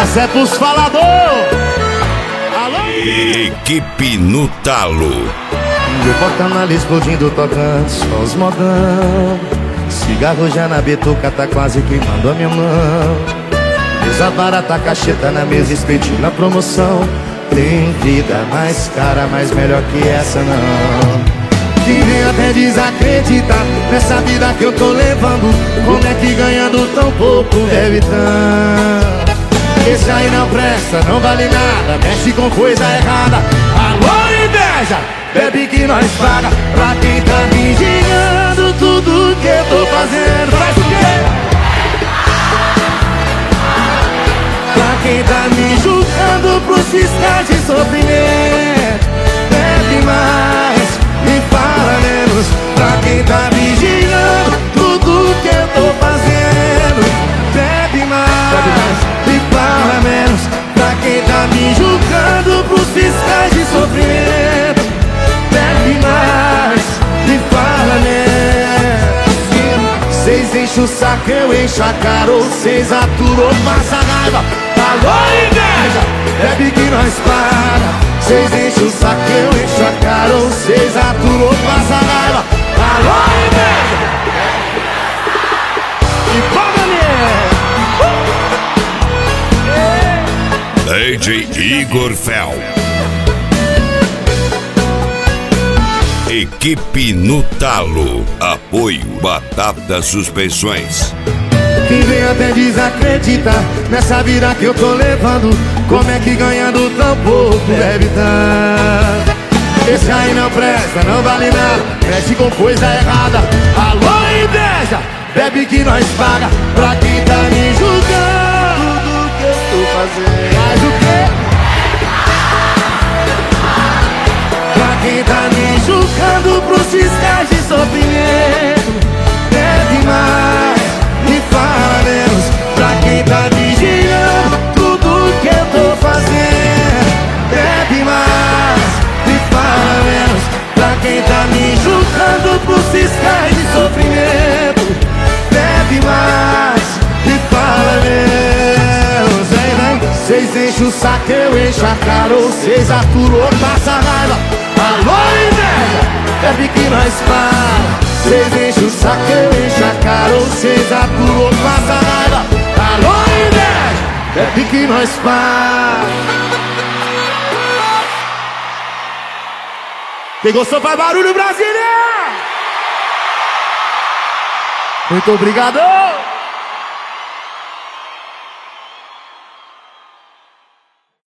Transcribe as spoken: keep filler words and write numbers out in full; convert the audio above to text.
Essa é pros falador. Alô? Equipe no talo. Meu porta-malas explodindo, tocando só os modão. Cigarro já na betuca, tá quase queimando a minha mão. Mesa barata, cacheta na mesa, espetinho na promoção. Tem vida mais cara, mas melhor que essa não. Quem vem até desacreditar nessa vida que eu tô levando. Como é que ganhando tão pouco deve tanto? Esse aí não presta, não vale nada, mexe com coisa errada. Alô, inveja, bebe que nós paga. Pra quem tá vigiando tudo que eu tô fazendo. Faz o quê? Pra quem tá me julgando pros fiscais de sofrimento. Bebe mais e fala menos. Pra quem tá vigiando tudo que eu tô fazendo. Bebe mais e fala menos. Pra quem tá me julgando pros fiscais de sofrimento. Bebe mais e fala menos. Cês enchem o saco, eu encho a cara. Ou cês aturam, passa raiva. Alô, inveja, bebe que nós paga. Cês enchem o saco, eu encho a cara. Ou cês aturam, passa raiva. Alô, inveja. E paga D J Igor Fel. Equipe no talo. Apoio Batata Suspensões. Quem vem até desacreditar nessa vida que eu tô levando. Como é que ganhando tão pouco deve tanto? Esse aí não presta, não vale nada, mexe com coisa errada. Alô, inveja, bebe que nós paga. Pra quem tá me julgando tudo que eu tô fazendo. Faz o quê? Pra quem tá me julgando pros fiscais de sofrimento. Bebe mais e fala menos. Pra quem tá vigiando tudo que eu tô fazendo. Bebe mais e fala menos. Pra quem tá me julgando pros fiscais de sofrimento. Bebe mais e fala menos. Vem, vem. Cês enchem o saco, eu encho a cara. Ou cês aturam, passa raiva. Alô, inveja, bebe que nós paga. Cês enchem o saco, eu encho a cara. Ou cês aturam, passa raiva. Alô, inveja, bebe que nós paga. Quem gostou faz barulho, Brasília! Muito obrigado!